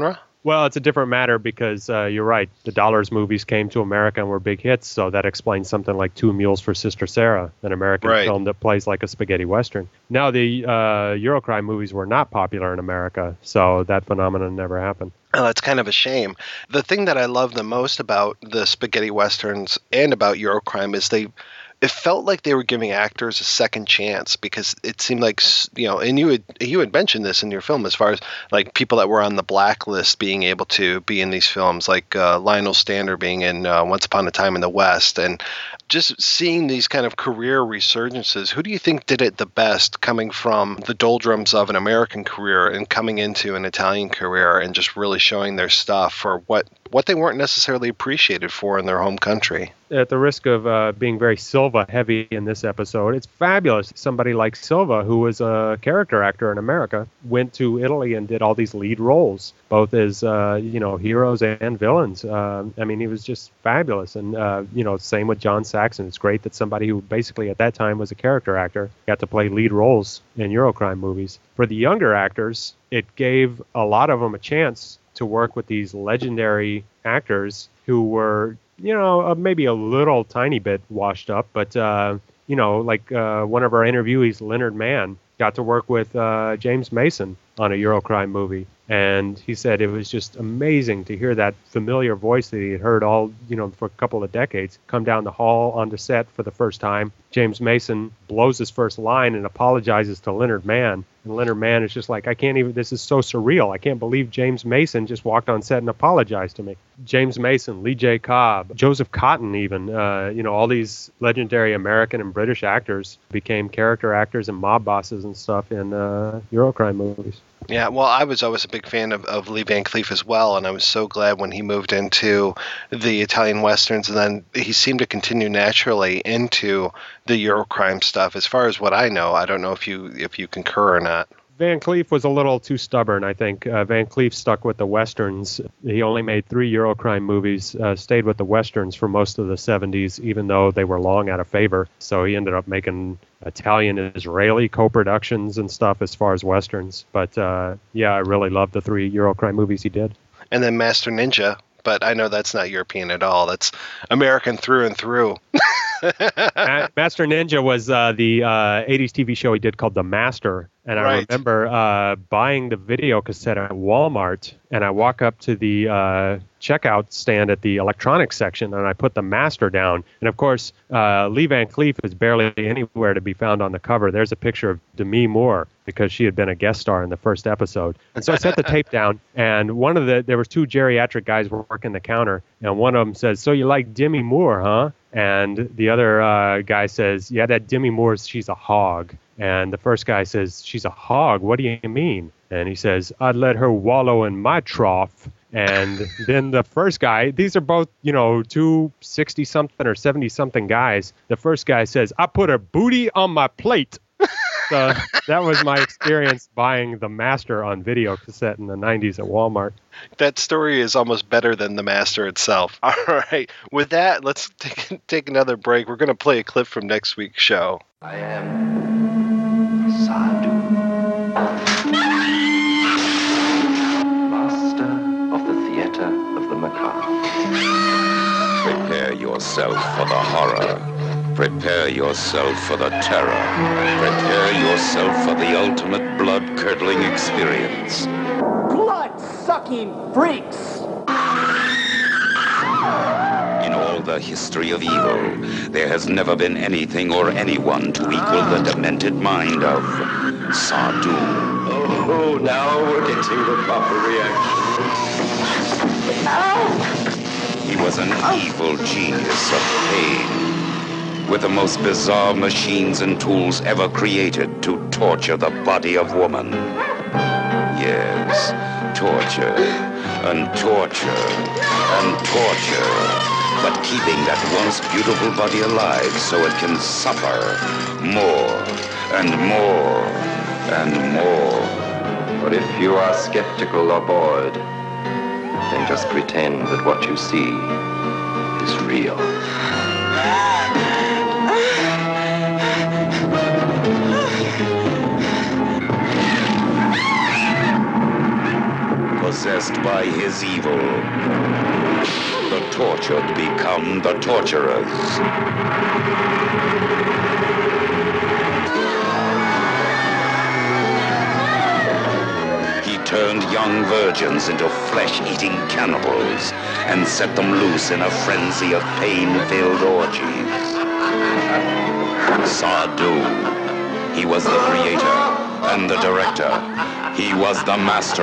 Well, it's a different matter because uh, you're right. The Dollars movies came to America and were big hits, so that explains something like Two Mules for Sister Sarah, an American Right. film that plays like a spaghetti western. Now, the uh, Eurocrime movies were not popular in America, so that phenomenon never happened. Oh, it's kind of a shame. The thing that I love the most about the spaghetti westerns and about Eurocrime is they it felt like they were giving actors a second chance, because it seemed like, you know, and you had you had mentioned this in your film as far as like people that were on the blacklist being able to be in these films, like uh, Lionel Stander being in uh, Once Upon a Time in the West, and just seeing these kind of career resurgences. Who do you think did it the best, coming from the doldrums of an American career and coming into an Italian career and just really showing their stuff for what what they weren't necessarily appreciated for in their home country? At the risk of uh, being very Silva heavy in this episode, it's fabulous. Somebody like Silva, who was a character actor in America, went to Italy and did all these lead roles, both as uh, you know heroes and villains. Uh, I mean, he was just fabulous. And uh, you know, same with John Saxon. It's great that somebody who basically at that time was a character actor got to play lead roles in Eurocrime movies. For the younger actors, it gave a lot of them a chance to work with these legendary actors who were, you know, uh, maybe a little tiny bit washed up, but, uh, you know, like uh, one of our interviewees, Leonard Mann, got to work with uh, James Mason on a Eurocrime movie. And he said it was just amazing to hear that familiar voice that he had heard all, you know, for a couple of decades come down the hall onto set for the first time. James Mason blows his first line and apologizes to Leonard Mann. And Leonard Mann is just like, I can't even, this is so surreal. I can't believe James Mason just walked on set and apologized to me. James Mason, Lee J. Cobb, Joseph Cotton even, uh, you know, all these legendary American and British actors became character actors and mob bosses and stuff in uh, Eurocrime movies. Yeah, well, I was always a big fan of, of Lee Van Cleef as well, and I was so glad when he moved into the Italian Westerns, and then he seemed to continue naturally into the Eurocrime stuff. As far as what I know, I don't know if you if you concur or not. Van Cleef was a little too stubborn, I think. Uh, Van Cleef stuck with the Westerns. He only made three Eurocrime movies, uh, stayed with the Westerns for most of the seventies, even though they were long out of favor. So he ended up making Italian and Israeli co-productions and stuff as far as Westerns. But uh, yeah, I really loved the three Eurocrime movies he did. And then Master Ninja, but I know that's not European at all. That's American through and through. Master Ninja was uh, the uh, eighties T V show he did called The Master. And I Right. remember uh, buying the video cassette at Walmart, and I walk up to the uh, checkout stand at the electronics section, and I put The Master down. And of course, uh, Lee Van Cleef is barely anywhere to be found on the cover. There's a picture of Demi Moore because she had been a guest star in the first episode. And so I set the tape down, and one of the there was two geriatric guys working the counter, and one of them says, "So you like Demi Moore, huh?" And the other uh, guy says, "Yeah, that Demi Moore, she's a hog." And the first guy says, "She's a hog? What do you mean?" And he says, "I'd let her wallow in my trough." And then the first guy, these are both, you know, two sixty-something or seventy-something guys. The first guy says, "I put her booty on my plate." So that was my experience buying The Master on video cassette in the nineties at Walmart. That story is almost better than The Master itself. All right. With that, let's take, take another break. We're going to play a clip from next week's show. I am Sadhu, master of the theater of the macabre. Prepare yourself for the horror. Prepare yourself for the terror. Prepare yourself for the ultimate blood-curdling experience. Blood-sucking freaks! In all the history of evil, there has never been anything or anyone to equal the demented mind of Sadhu. Oh, now we're getting the proper reaction. Ow! He was an evil genius of pain, with the most bizarre machines and tools ever created to torture the body of woman. Yes, torture, and torture, and torture, but keeping that once beautiful body alive so it can suffer more, and more, and more. But if you are skeptical or bored, then just pretend that what you see is real. Possessed possessed by his evil. The tortured become the torturers. He turned young virgins into flesh-eating cannibals and set them loose in a frenzy of pain-filled orgies. Sadu. He was the creator and the director. He was the master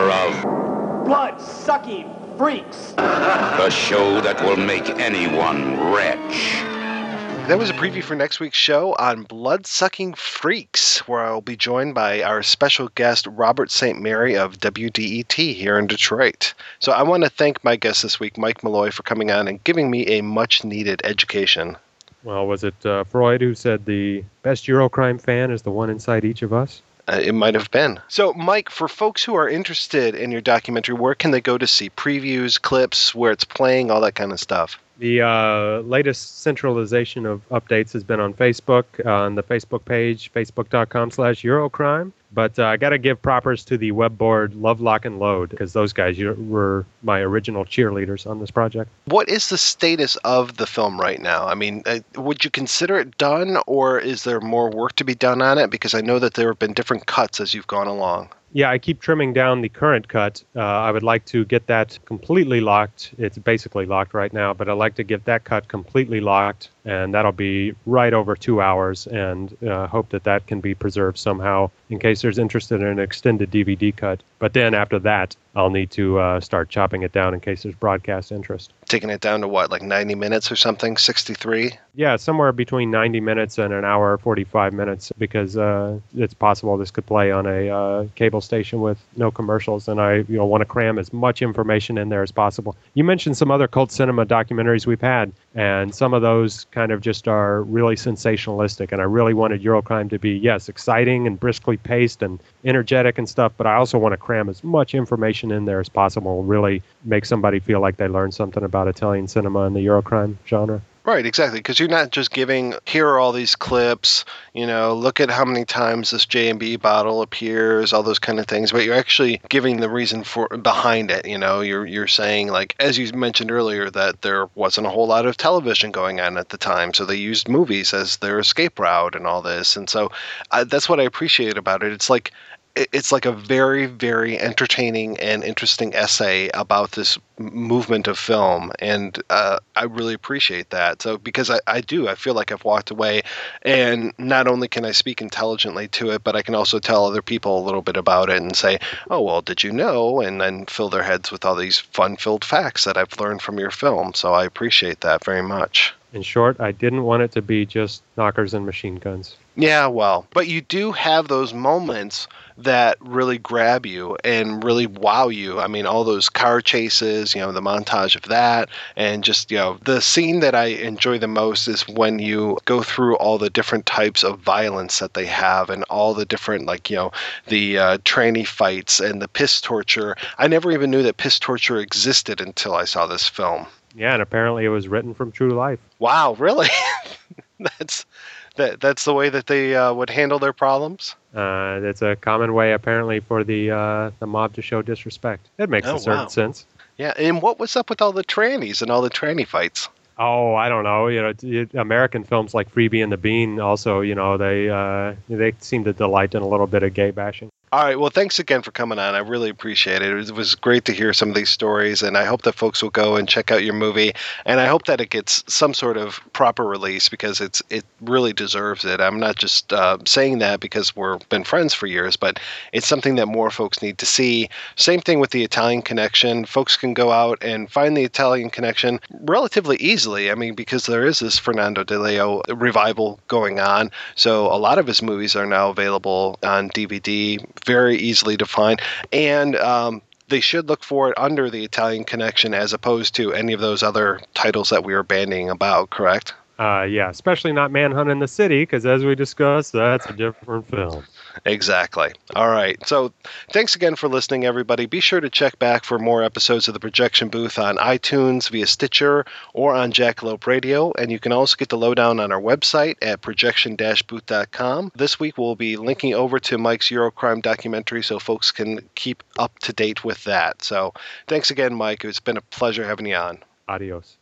of blood-sucking freaks. The show that will make anyone retch. That was a preview for next week's show on Blood-Sucking Freaks, where I'll be joined by our special guest, Robert Saint Mary of W D E T here in Detroit. So I want to thank my guest this week, Mike Malloy, for coming on and giving me a much-needed education. Well, was it uh, Freud who said the best Eurocrime fan is the one inside each of us? Uh, it might have been. So, Mike, for folks who are interested in your documentary, where can they go to see previews, clips, where it's playing, all that kind of stuff? The uh, latest centralization of updates has been on Facebook, uh, on the Facebook page, facebook.com slash Eurocrime. But uh, I got to give propers to the web board Love, Lock, and Load, because those guys were my original cheerleaders on this project. What is the status of the film right now? I mean, uh, would you consider it done, or is there more work to be done on it? Because I know that there have been different cuts as you've gone along. Yeah, I keep trimming down the current cut. Uh, I would like to get that completely locked. It's basically locked right now, but I'd like to get that cut completely locked, and that'll be right over two hours, and uh, hope that that can be preserved somehow in case there's interested in an extended D V D cut. But then after that, I'll need to uh, start chopping it down in case there's broadcast interest. Taking it down to what, like ninety minutes or something, sixty-three? Yeah, somewhere between ninety minutes and an hour, forty-five minutes, because uh, it's possible this could play on a uh, cable station with no commercials, and I you know want to cram as much information in there as possible. You mentioned some other cult cinema documentaries we've had, and some of those kind of just are really sensationalistic, and I really wanted Eurocrime to be, yes, exciting and briskly paced and energetic and stuff, but I also want to cram as much information in there as possible and really make somebody feel like they learned something about Italian cinema and the Eurocrime genre. Right, exactly, because you're not just giving, here are all these clips, you know, look at how many times this J and B bottle appears, all those kind of things, but you're actually giving the reason for behind it, you know, you're you're saying, like, as you mentioned earlier, that there wasn't a whole lot of television going on at the time, so they used movies as their escape route and all this, and so uh, that's what I appreciate about it. It's like, it's like a very, very entertaining and interesting essay about this movement of film, and uh, I really appreciate that. So, because I, I do, I feel like I've walked away, and not only can I speak intelligently to it, but I can also tell other people a little bit about it and say, oh, well, did you know? And then fill their heads with all these fun-filled facts that I've learned from your film. So I appreciate that very much. In short, I didn't want it to be just knockers and machine guns. Yeah, well, but you do have those moments that really grab you and really wow you. I mean, all those car chases, you know, the montage of that, and just, you know, the scene that I enjoy the most is when you go through all the different types of violence that they have and all the different, like, you know, the uh, tranny fights and the piss torture. I never even knew that piss torture existed until I saw this film. Yeah, and apparently it was written from true life. Wow, really? That's... That that's the way that they uh, would handle their problems? Uh, it's a common way, apparently, for the uh, the mob to show disrespect. It makes oh, a certain wow. sense. Yeah, and what was up with all the trannies and all the tranny fights? Oh, I don't know. You know, it, American films like Freebie and the Bean also, you know, they uh, they seem to delight in a little bit of gay bashing. All right. Well, thanks again for coming on. I really appreciate it. It was, it was great to hear some of these stories, and I hope that folks will go and check out your movie. And I hope that it gets some sort of proper release because it's it really deserves it. I'm not just uh, saying that because we've been friends for years, but it's something that more folks need to see. Same thing with the Italian Connection. Folks can go out and find the Italian Connection relatively easily. I mean, because there is this Fernando De Leo revival going on. So a lot of his movies are now available on D V D. Very easily to find, and um, they should look for it under the Italian Connection as opposed to any of those other titles that we were bandying about, correct? Uh, yeah, especially not Manhunt in the City, because as we discussed, that's a different film. Exactly. All right. So thanks again for listening, everybody. Be sure to check back for more episodes of The Projection Booth on iTunes, via Stitcher, or on Jackalope Radio. And you can also get the lowdown on our website at projection dash booth dot com. This week we'll be linking over to Mike's Eurocrime documentary so folks can keep up to date with that. So thanks again, Mike. It's been a pleasure having you on. Adios.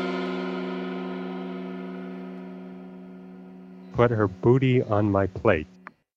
Put her booty on my plate.